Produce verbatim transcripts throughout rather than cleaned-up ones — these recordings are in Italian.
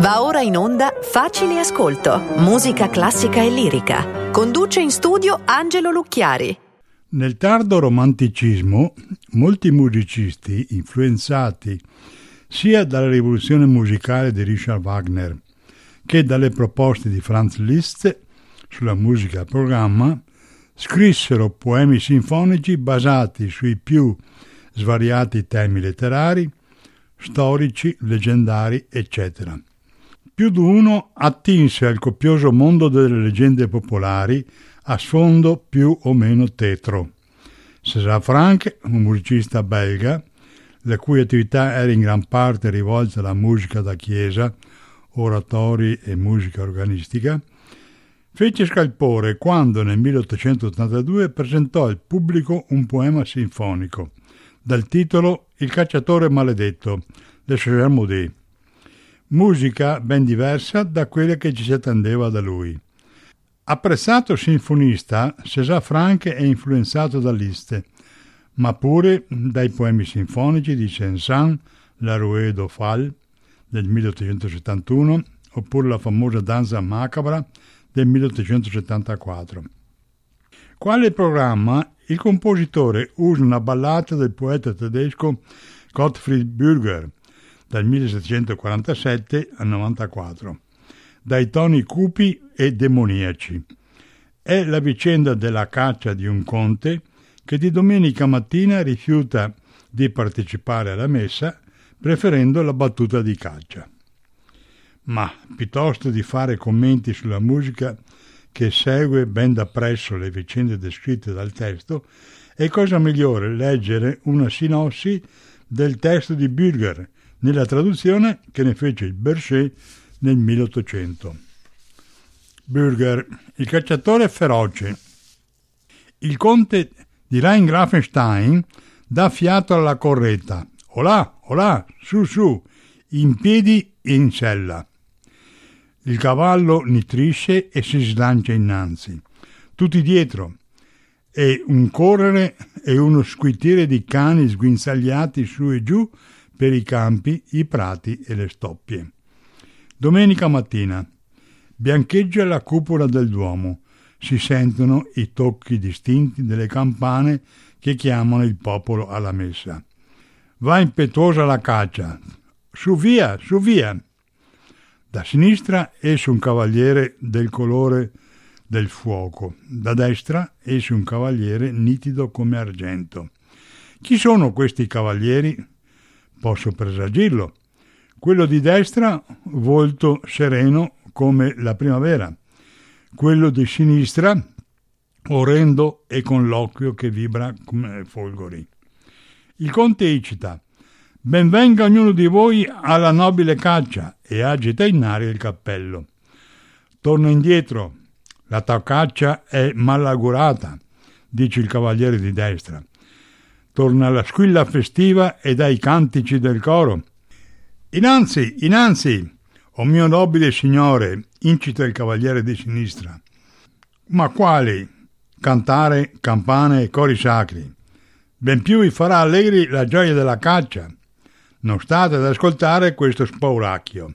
Va ora in onda Facile Ascolto, musica classica e lirica. Conduce in studio Angelo Lucchiari. Nel tardo romanticismo, molti musicisti, influenzati sia dalla rivoluzione musicale di Richard Wagner che dalle proposte di Franz Liszt sulla musica a programma, scrissero poemi sinfonici basati sui più svariati temi letterari, storici, leggendari, eccetera. Più di uno attinse al copioso mondo delle leggende popolari a sfondo più o meno tetro. César Franck, un musicista belga, la cui attività era in gran parte rivolta alla musica da chiesa, oratori e musica organistica, fece scalpore quando nel milleottocentottantadue presentò al pubblico un poema sinfonico dal titolo Il cacciatore maledetto, de César Maudet, musica ben diversa da quella che ci si attendeva da lui. Apprezzato sinfonista, César Franck è influenzato da Liszt, ma pure dai poemi sinfonici di Saint-Saëns, La Rouée d'Opale del milleottocentosettantuno, oppure la famosa Danza macabra del milleottocentosettantaquattro. Quale programma, il compositore usa una ballata del poeta tedesco Gottfried Bürger dal millesettecentoquarantasette al novantaquattro, dai toni cupi e demoniaci. È la vicenda della caccia di un conte che di domenica mattina rifiuta di partecipare alla messa, preferendo la battuta di caccia. Ma, piuttosto di fare commenti sulla musica che segue ben da presso le vicende descritte dal testo, è cosa migliore leggere una sinossi del testo di Bürger, nella traduzione che ne fece il Berger nel milleottocento. Bürger, il cacciatore feroce. Il conte di Rheingrafenstein dà fiato alla corretta. Olà, olà, su, su, in piedi e in sella. Il cavallo nitrisce e si slancia innanzi. Tutti dietro. E un correre e uno squitire di cani sguinzagliati su e giù per i campi, i prati e le stoppie. Domenica mattina. Biancheggia la cupola del Duomo. Si sentono i tocchi distinti delle campane che chiamano il popolo alla messa. Va impetuosa la caccia. Su via, su via. Da sinistra esce un cavaliere del colore del fuoco. Da destra esce un cavaliere nitido come argento. Chi sono questi cavalieri? Posso presagirlo. Quello di destra, volto sereno come la primavera. Quello di sinistra, orrendo e con l'occhio che vibra come folgori. Il conte incita: ben venga ognuno di voi alla nobile caccia, e agita in aria il cappello. Torna indietro. La tua caccia è malaugurata, dice il cavaliere di destra. Torna la squilla festiva e dai cantici del coro. Innanzi, innanzi, o mio nobile signore, incita il cavaliere di sinistra. Ma quali? Cantare, campane e cori sacri. Ben più vi farà allegri la gioia della caccia. Non state ad ascoltare questo spauracchio.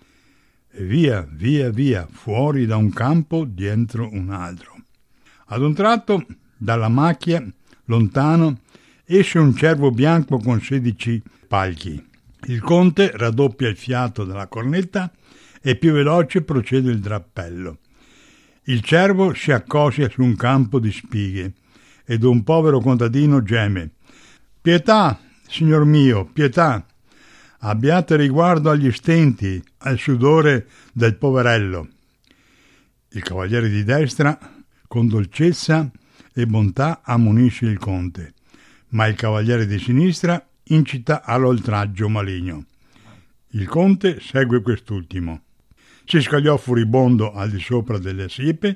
E via, via, via, fuori da un campo, dietro un altro. Ad un tratto, dalla macchia, lontano, esce un cervo bianco con sedici palchi. Il conte raddoppia il fiato della cornetta e più veloce procede il drappello. Il cervo si accosia su un campo di spighe ed un povero contadino geme. Pietà, signor mio, pietà! Abbiate riguardo agli stenti, al sudore del poverello. Il cavaliere di destra, con dolcezza e bontà, ammonisce il conte, ma il cavaliere di sinistra incita all'oltraggio maligno. Il conte segue quest'ultimo. Si scagliò furibondo al di sopra delle siepe,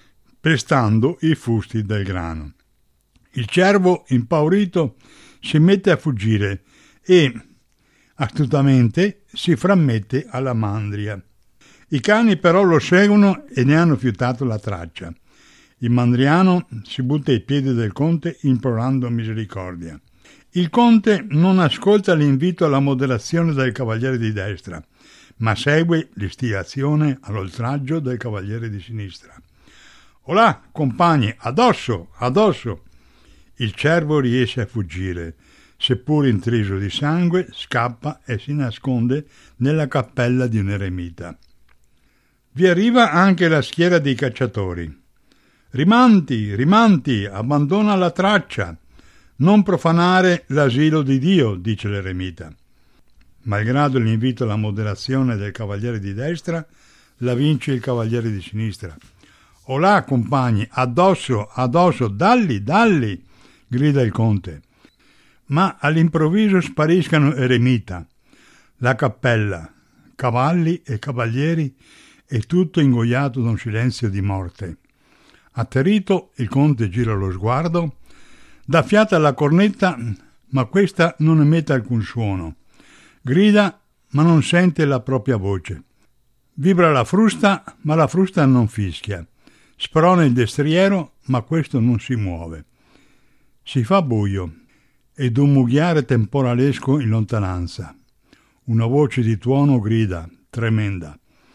pestando i fusti del grano. Il cervo, impaurito, si mette a fuggire e, astutamente, si frammette alla mandria. I cani però lo seguono e ne hanno fiutato la traccia. Il mandriano si butta ai piedi del conte implorando misericordia. Il conte non ascolta l'invito alla moderazione del cavaliere di destra, ma segue l'istigazione all'oltraggio del cavaliere di sinistra. Olà, compagni, addosso, addosso! Il cervo riesce a fuggire, seppur intriso di sangue, scappa e si nasconde nella cappella di un eremita. Vi arriva anche la schiera dei cacciatori. Rimanti, rimanti, abbandona la traccia. Non profanare l'asilo di Dio, dice l'eremita. Malgrado l'invito alla moderazione del cavaliere di destra, la vince il cavaliere di sinistra. Olà, compagni, addosso, addosso, dalli, dalli, grida il conte. Ma all'improvviso spariscano eremita, la cappella, cavalli e cavalieri e tutto ingoiato da un silenzio di morte. Atterrito, il conte gira lo sguardo, dà fiata alla cornetta, ma questa non emette alcun suono. Grida, ma non sente la propria voce. Vibra la frusta, ma la frusta non fischia. Sprona il destriero, ma questo non si muove. Si fa buio ed un mughiare temporalesco in lontananza. Una voce di tuono grida, tremenda.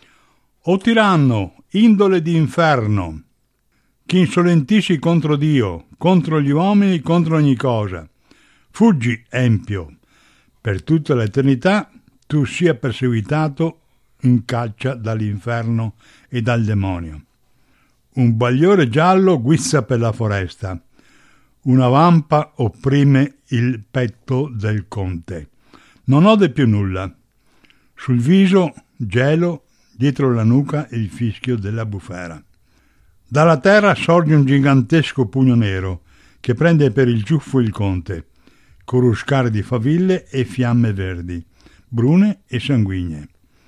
O tiranno, indole di inferno, chi insolentisci contro Dio, contro gli uomini, contro ogni cosa. Fuggi, empio, per tutta l'eternità tu sia perseguitato in caccia dall'inferno e dal demonio. Un bagliore giallo guizza per la foresta. Una vampa opprime il petto del conte. Non ode più nulla. Sul viso gelo, dietro la nuca il fischio della bufera. Dalla terra sorge un gigantesco pugno nero che prende per il giuffo il conte, coruscare di faville e fiamme verdi, brune e sanguigne.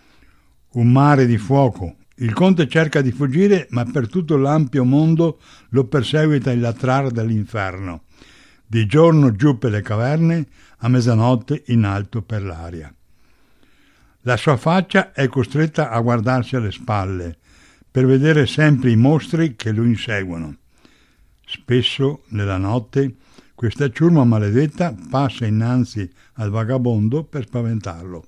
Un mare di fuoco. Il conte cerca di fuggire, ma per tutto l'ampio mondo lo perseguita il latrar dell'inferno. Di giorno giù per le caverne, a mezzanotte in alto per l'aria. La sua faccia è costretta a guardarsi alle spalle, per vedere sempre i mostri che lo inseguono. Spesso, nella notte, questa ciurma maledetta passa innanzi al vagabondo per spaventarlo.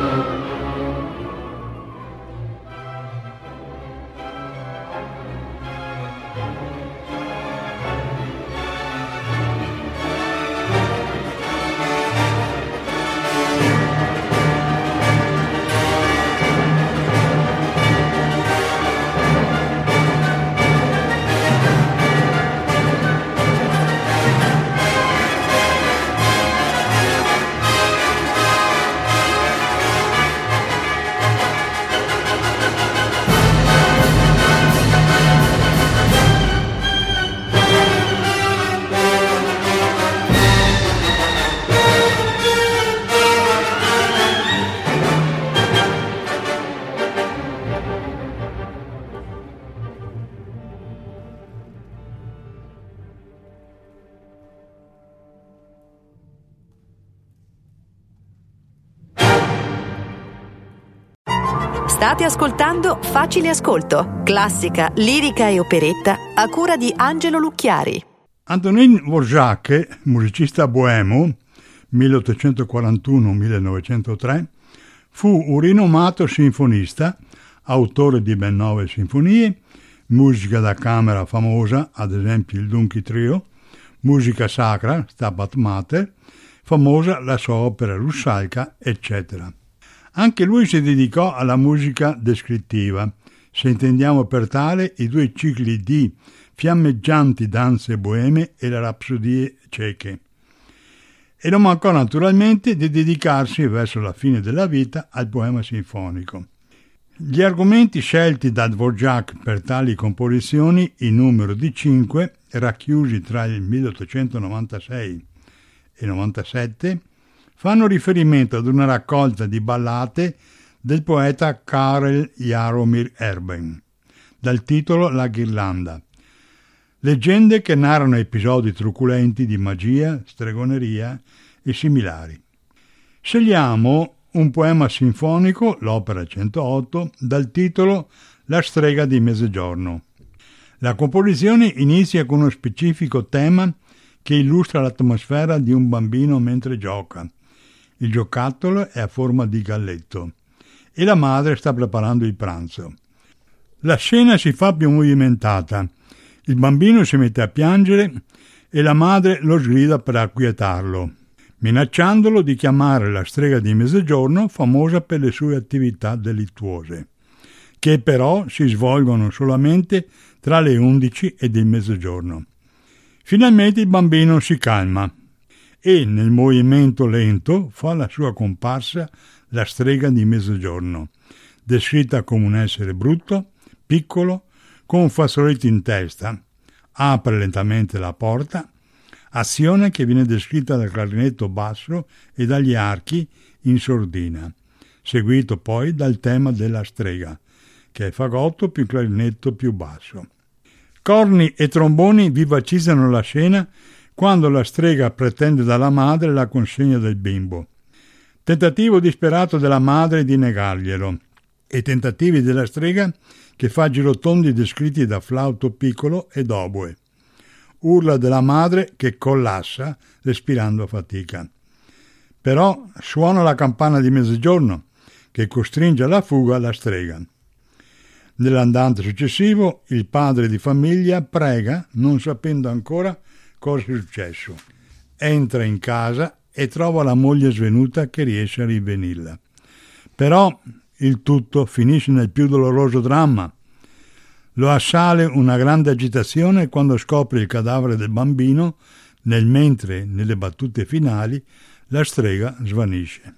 State ascoltando Facile Ascolto, classica, lirica e operetta a cura di Angelo Lucchiari. Antonín Dvořák, musicista boemo milleottocentoquarantuno millenovecentotre, fu un rinomato sinfonista, autore di ben nove sinfonie, musica da camera famosa, ad esempio il Dunki Trio, musica sacra, Stabat Mater, famosa la sua opera Russalka, eccetera. Anche lui si dedicò alla musica descrittiva, se intendiamo per tale i due cicli di Fiammeggianti danze boeme e le rapsodie ceche. E non mancò naturalmente di dedicarsi verso la fine della vita al poema sinfonico. Gli argomenti scelti da Dvořák per tali composizioni, in numero di cinque, racchiusi tra il milleottocentonovantasei e novantasette, fanno riferimento ad una raccolta di ballate del poeta Karel Jaromír Erben, dal titolo La ghirlanda. Leggende che narrano episodi truculenti di magia, stregoneria e similari. Scegliamo un poema sinfonico, l'opera centootto, dal titolo La strega di mezzogiorno. La composizione inizia con uno specifico tema che illustra l'atmosfera di un bambino mentre gioca. Il giocattolo è a forma di galletto e la madre sta preparando il pranzo. La scena si fa più movimentata. Il bambino si mette a piangere e la madre lo sgrida per acquietarlo, minacciandolo di chiamare la strega di mezzogiorno, famosa per le sue attività delittuose, che però si svolgono solamente tra le undici e il mezzogiorno. Finalmente il bambino si calma e nel movimento lento fa la sua comparsa la strega di mezzogiorno, descritta come un essere brutto, piccolo, con un fazzoletto in testa. Apre lentamente la porta, azione che viene descritta dal clarinetto basso e dagli archi in sordina, seguito poi dal tema della strega, che è fagotto più clarinetto più basso. Corni e tromboni vivacizzano la scena quando la strega pretende dalla madre la consegna del bimbo. Tentativo disperato della madre di negarglielo e tentativi della strega che fa girotondi descritti da flauto piccolo ed oboe. Urla della madre che collassa respirando a fatica. Però suona la campana di mezzogiorno che costringe alla fuga la strega. Nell'andante successivo il padre di famiglia prega, non sapendo ancora cosa è successo. Entra in casa e trova la moglie svenuta che riesce a rinvenirla. Però il tutto finisce nel più doloroso dramma. Lo assale una grande agitazione quando scopre il cadavere del bambino, nel mentre, nelle battute finali, la strega svanisce.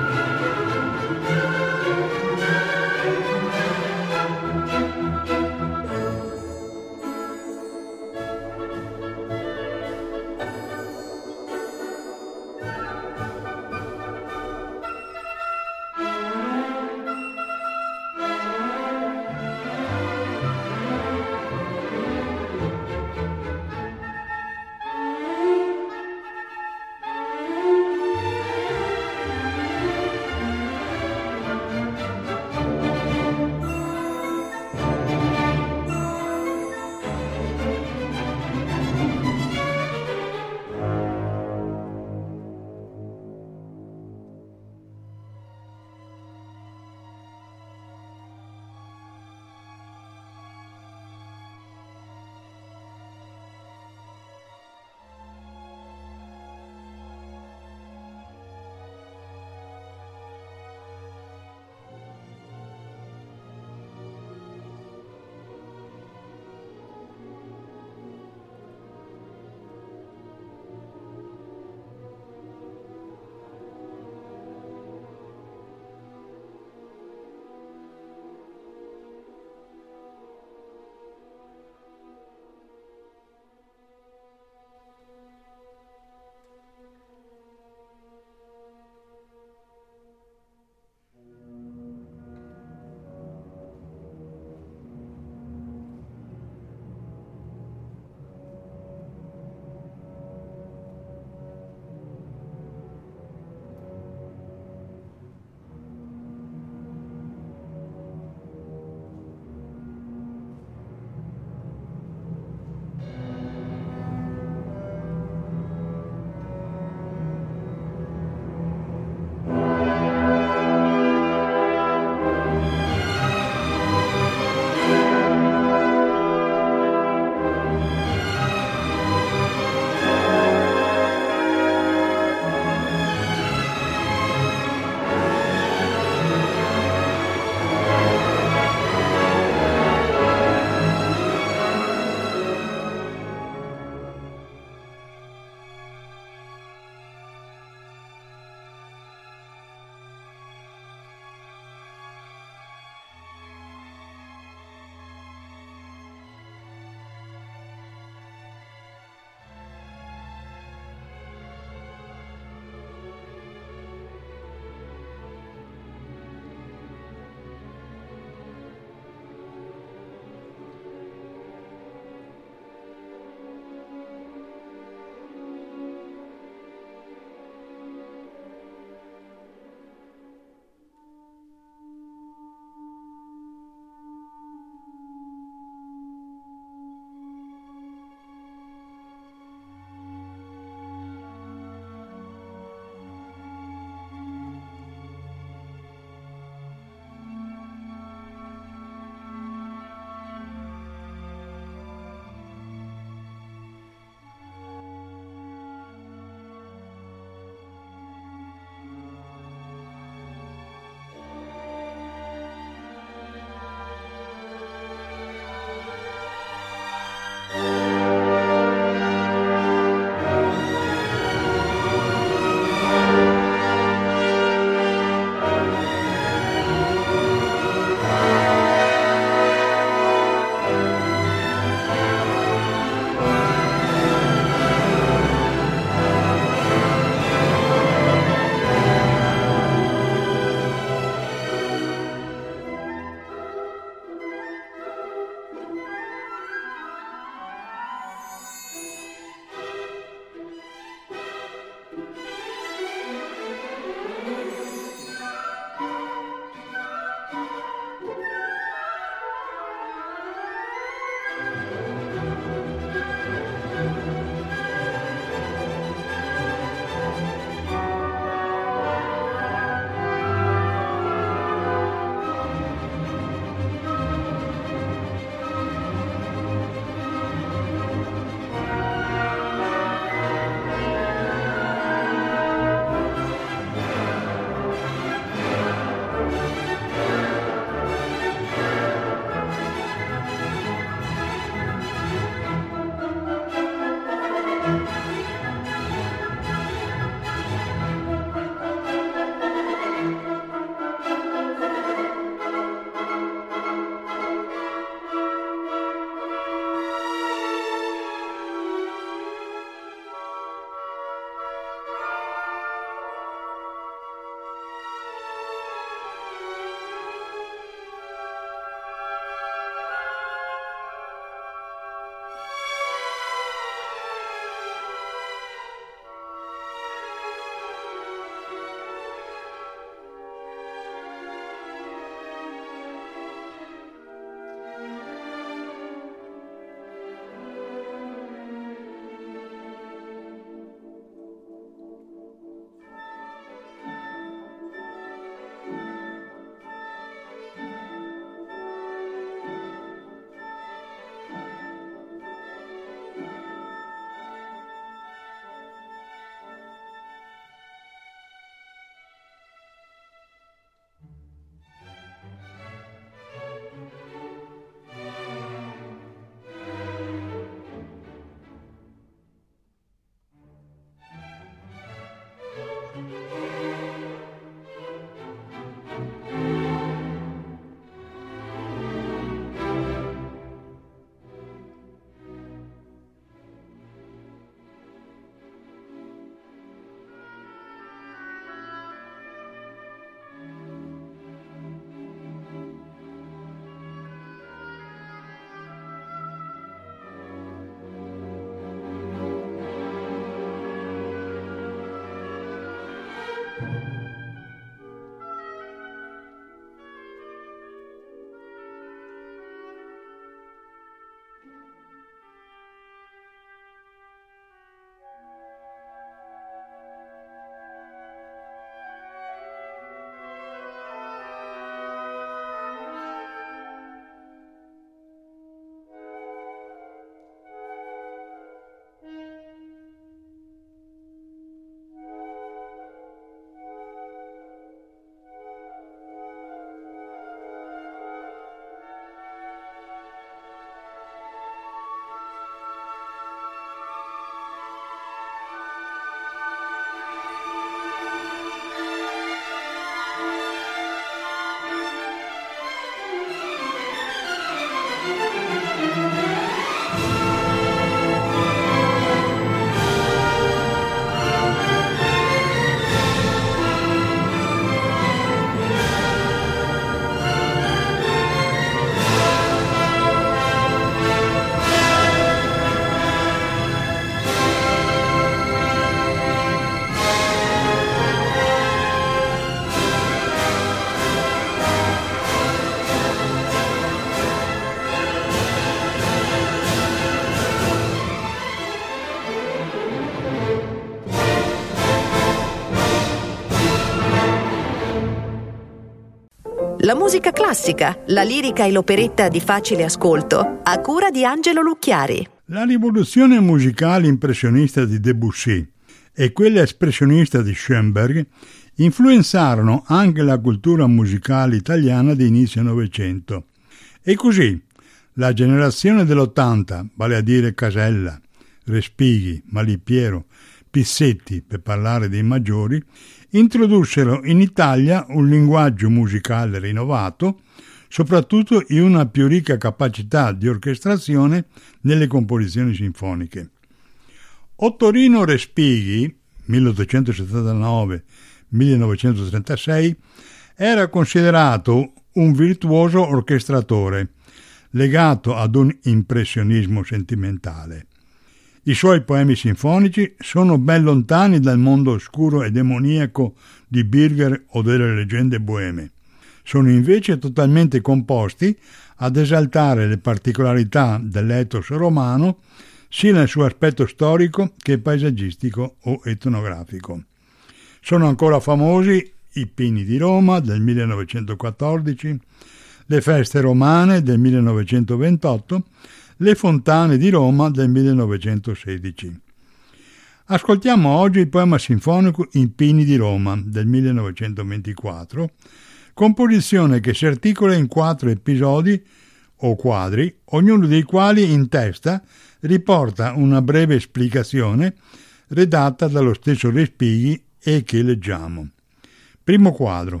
la musica classica, la lirica e l'operetta di facile ascolto, a cura di Angelo Lucchiari. La rivoluzione musicale impressionista di Debussy e quella espressionista di Schoenberg influenzarono anche la cultura musicale italiana di inizio Novecento. E così la generazione dell'ottanta, vale a dire Casella, Respighi, Malipiero, Pissetti, per parlare dei maggiori, introdussero in Italia un linguaggio musicale rinnovato, soprattutto in una più ricca capacità di orchestrazione nelle composizioni sinfoniche. Ottorino Respighi, milleottocentosettantanove millenovecentotrentasei, era considerato un virtuoso orchestratore, legato ad un impressionismo sentimentale. I suoi poemi sinfonici sono ben lontani dal mondo oscuro e demoniaco di Birger o delle leggende boeme. Sono invece totalmente composti ad esaltare le particolarità dell'ethos romano, sia nel suo aspetto storico che paesaggistico o etnografico. Sono ancora famosi i Pini di Roma del millenovecentoquattordici, le feste romane del millenovecentoventotto, le fontane di Roma del millenovecentosedici. Ascoltiamo oggi il poema sinfonico I Pini di Roma del millenovecentoventiquattro, composizione che si articola in quattro episodi o quadri, ognuno dei quali in testa riporta una breve esplicazione redatta dallo stesso Respighi e che leggiamo. Primo quadro.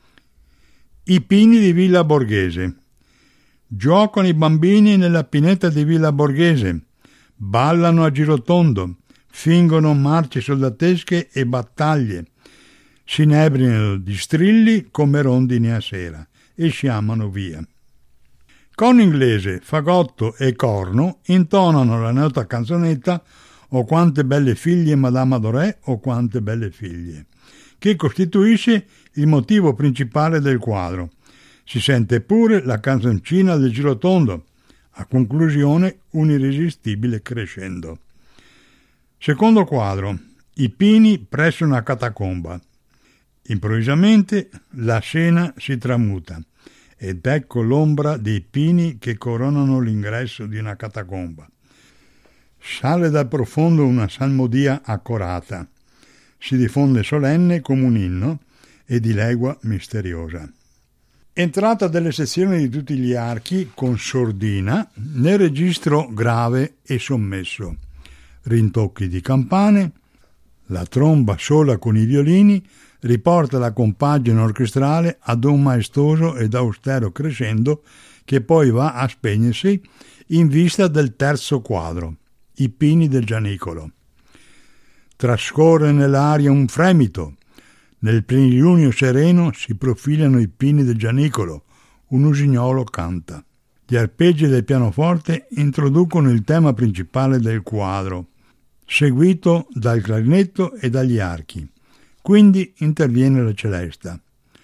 I pini di Villa Borghese. Giocano i bambini nella pineta di Villa Borghese, ballano a girotondo, fingono marce soldatesche e battaglie, si inebrinano di strilli come rondini a sera e sciamano via. Con inglese, fagotto e corno intonano la nota canzonetta O quante belle figlie Madama Dorè, o quante belle figlie, che costituisce il motivo principale del quadro. Si sente pure la canzoncina del girotondo, a conclusione un irresistibile crescendo. Secondo quadro. I pini presso una catacomba. Improvvisamente la scena si tramuta ed ecco l'ombra dei pini che coronano l'ingresso di una catacomba. Sale dal profondo una salmodia accorata, si diffonde solenne come un inno e dilegua misteriosa. Entrata delle sezioni di tutti gli archi con sordina nel registro grave e sommesso, rintocchi di campane, la tromba sola con i violini riporta la compagine orchestrale ad un maestoso ed austero crescendo che poi va a spegnersi in vista del terzo quadro, I pini del Gianicolo. Trascorre nell'aria un fremito, nel plenilunio sereno si profilano i pini del Gianicolo, un usignolo canta. Gli arpeggi del pianoforte introducono il tema principale del quadro, seguito dal clarinetto e dagli archi. Quindi interviene la celesta.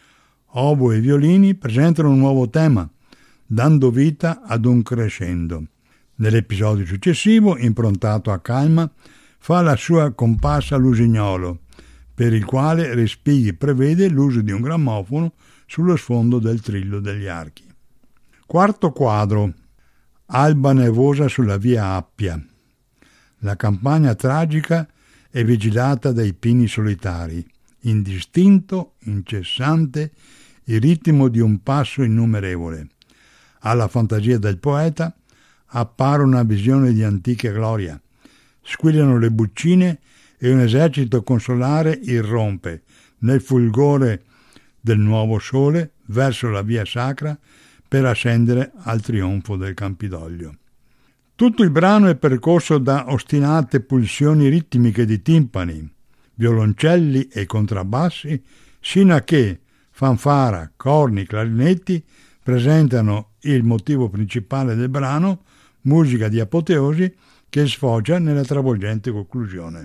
Oboe e violini presentano un nuovo tema, dando vita ad un crescendo. Nell'episodio successivo, improntato a calma, fa la sua comparsa l'usignolo, per il quale Respighi prevede l'uso di un grammofono sullo sfondo del trillo degli archi. Quarto quadro. Alba nevosa sulla via Appia. La campagna tragica è vigilata dai pini solitari, indistinto, incessante, il ritmo di un passo innumerevole. Alla fantasia del poeta appare una visione di antica gloria. Squillano le buccine e un esercito consolare irrompe nel fulgore del nuovo sole verso la via sacra per ascendere al trionfo del Campidoglio. Tutto il brano è percorso da ostinate pulsioni ritmiche di timpani, violoncelli e contrabbassi, sino a che fanfara, corni, clarinetti presentano il motivo principale del brano, musica di apoteosi che sfocia nella travolgente conclusione.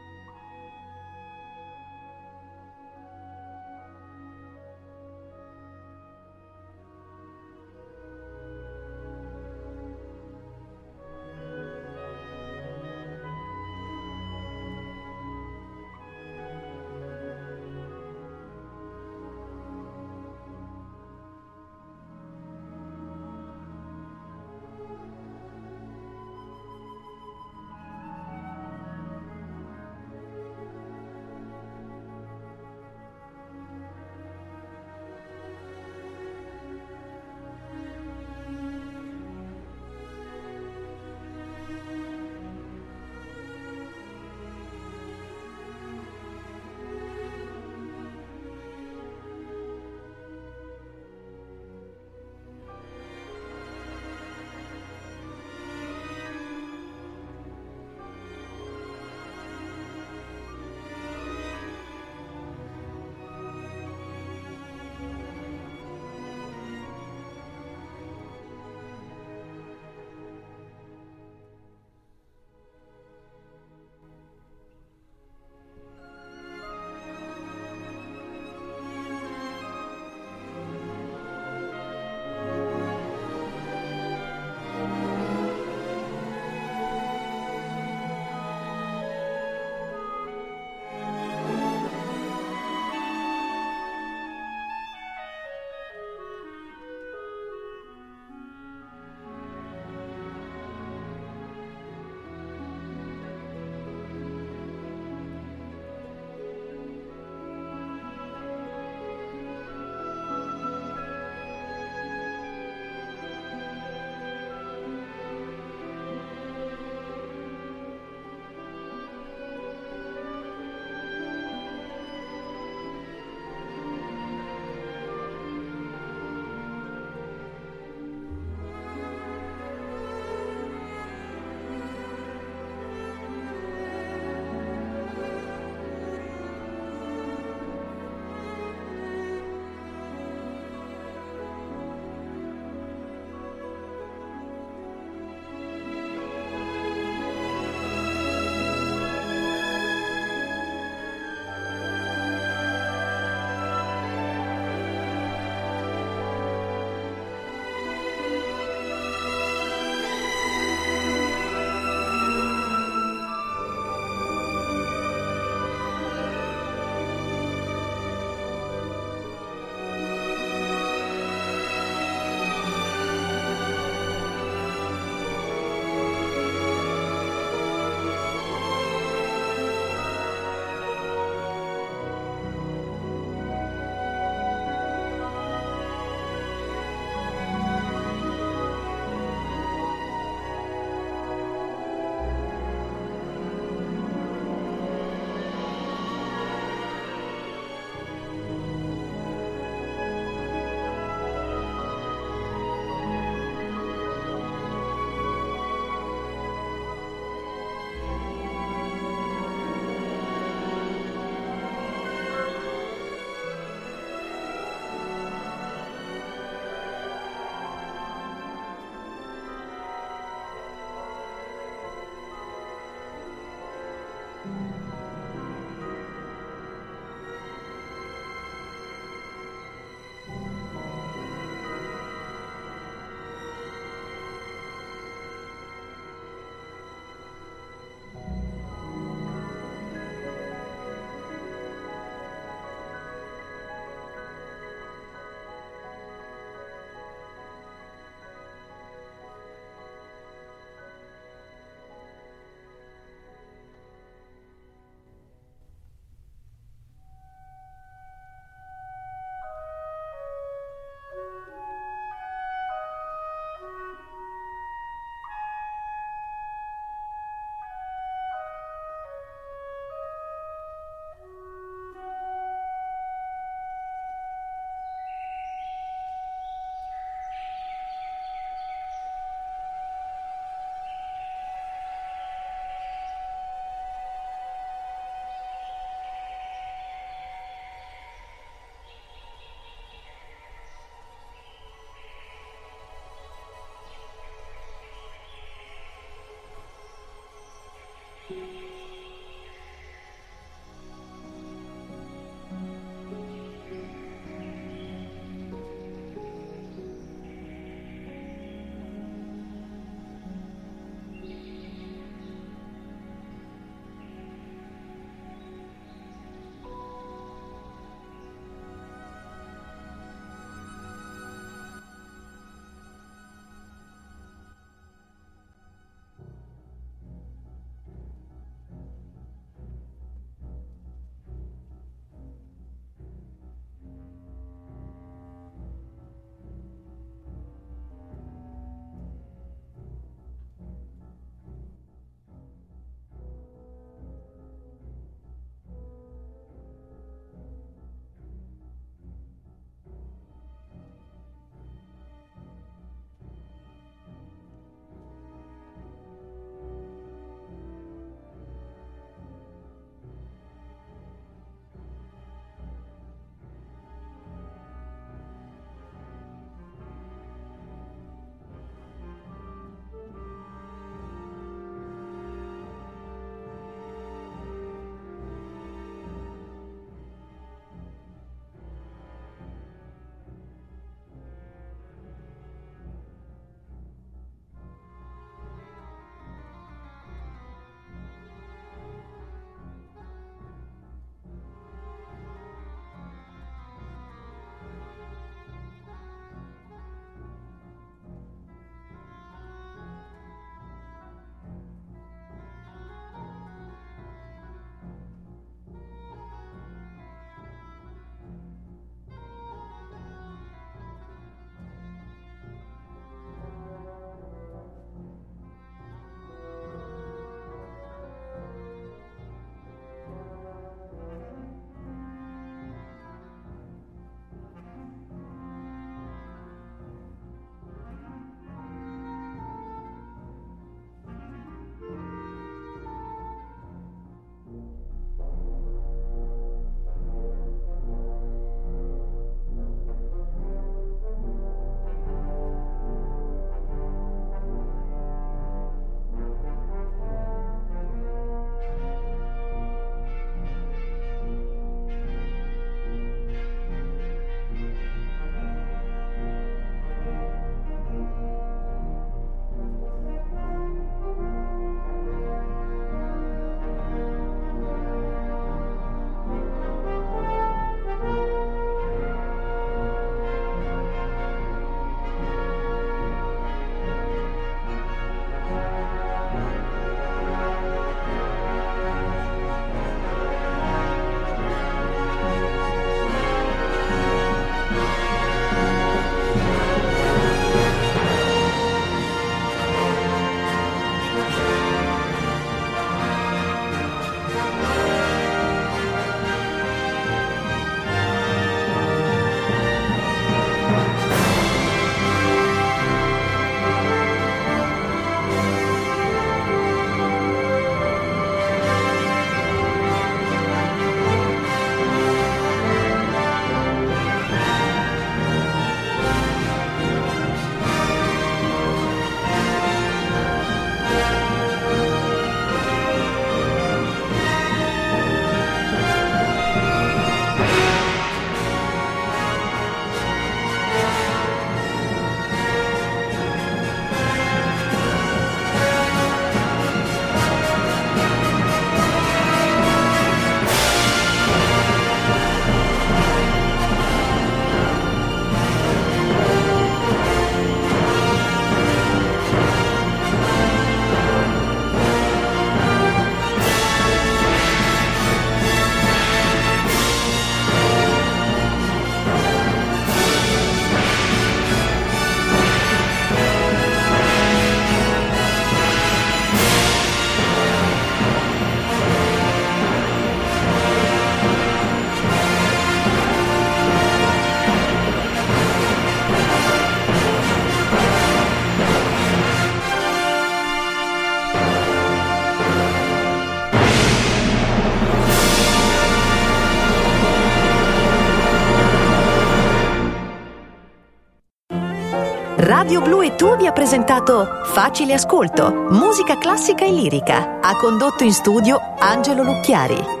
Radio Blu e Tu vi ha presentato Facile Ascolto, musica classica e lirica. Ha condotto in studio Angelo Lucchiari.